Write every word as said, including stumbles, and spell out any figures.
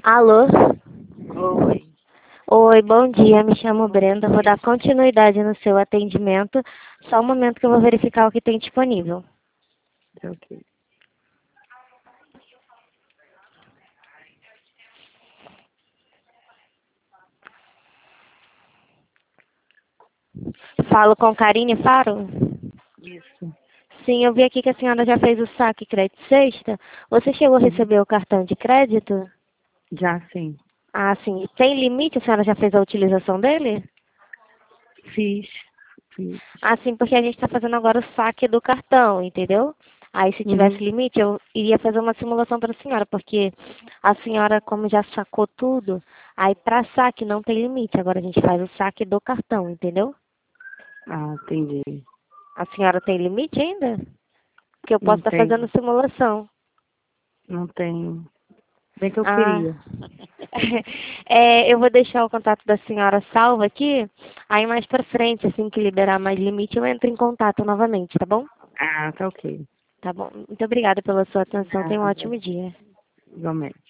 Alô? Oi. Oi, bom dia. Me chamo Brenda. Vou dar continuidade no seu atendimento. Só um momento que eu vou verificar o que tem disponível. Ok. Falo com Karine Faro? Isso. Sim, eu vi aqui que a senhora já fez o saque crédito sexta. Você chegou a Uhum. receber o cartão de crédito? Já sim. Ah, sim. Tem limite? A senhora já fez a utilização dele? Fiz. Fiz. Ah, sim, porque a gente está fazendo agora o saque do cartão, entendeu? Aí, se tivesse Uhum. limite, eu iria fazer uma simulação para a senhora, porque a senhora, como já sacou tudo, aí para saque não tem limite. Agora a gente faz o saque do cartão, entendeu? Ah, entendi. A senhora tem limite ainda? Porque eu posso Não estar fazendo tenho. simulação. Não tenho. Bem que eu Ah, queria. é, eu vou deixar o contato da senhora salvo aqui. Aí mais para frente, assim que liberar mais limite, eu entro em contato novamente, tá bom? Ah, tá ok. Tá bom. Muito obrigada pela sua atenção. Tenha um Nada. ótimo dia. Igualmente.